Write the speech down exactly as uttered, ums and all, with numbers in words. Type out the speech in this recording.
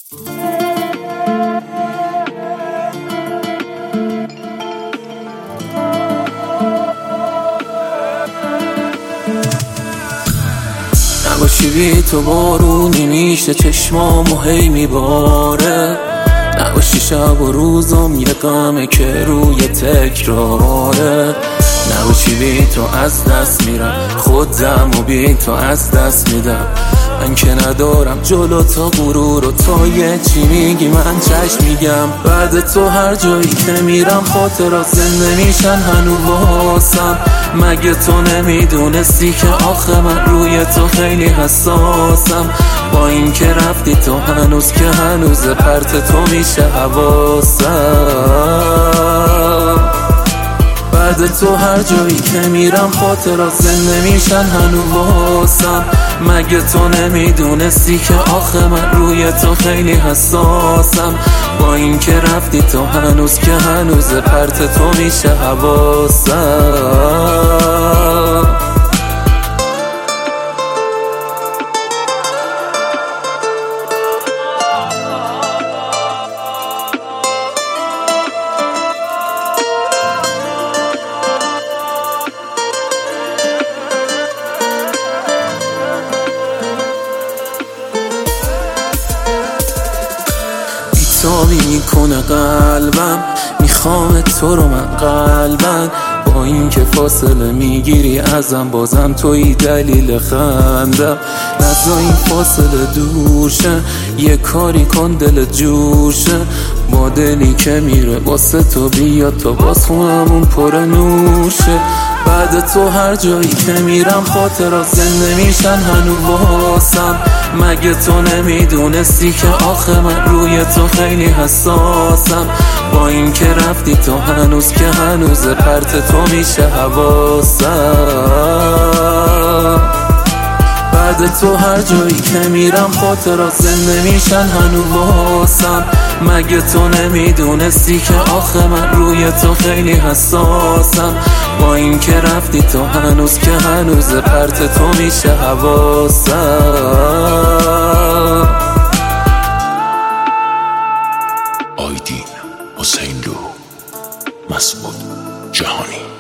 نباشی بی تو بارونی میشه چشمامو هی میباره، نباشی شب و روزم یه غمه که روی تکراره، نباشی بی تو از دست میرم خودم و بی تو از دست میدم. من که ندارم جلو تا غرور و تو یه چی میگی من چشم میگم. بعد تو هر جایی که میرم خاطرات زنده میشن هنو واسم. مگه تو نمیدونستی که آخه من روی تو خیلی حساسم؟ با این که رفتی تو هنوز که هنوز پرت تو میشه حواسم. بعد تو هر جایی که میرم خاطرات زنده میشن هنو واسم. مگه تو نمیدونستی که آخه من روی تو خیلی حساسم؟ با این که رفتی تو هنوز که هنوز پرت تو میشه حواسم. بیتابی میکنه قلبم، میخوام تو رو من قلبم. با این که فاصله میگیری ازم بازم توی دلیل خندم. نزا این فاصله دور شه، یه کاری کن دل جوشه. با دلی که میره واسه تو بیاد تا باز خونمون پر نوشه. بعد تو هر جایی که میرم خاطرات زنده میشن هنو واسم. مگه تو نمیدونستی که آخه من روی تو خیلی حساسم؟ با این که رفتی تو هنوز که هنوز پرت تو میشه حواسم. بعد تو هر جایی که میرم خاطرات زنده میشن هنو واسم. مگه تو نمیدونستی که آخه من روی تو خیلی حساسم؟ با این که رفتی تو هنوز که هنوز پرت تو میشه حواسم. آیدین حسین لو، مسعود جهانی.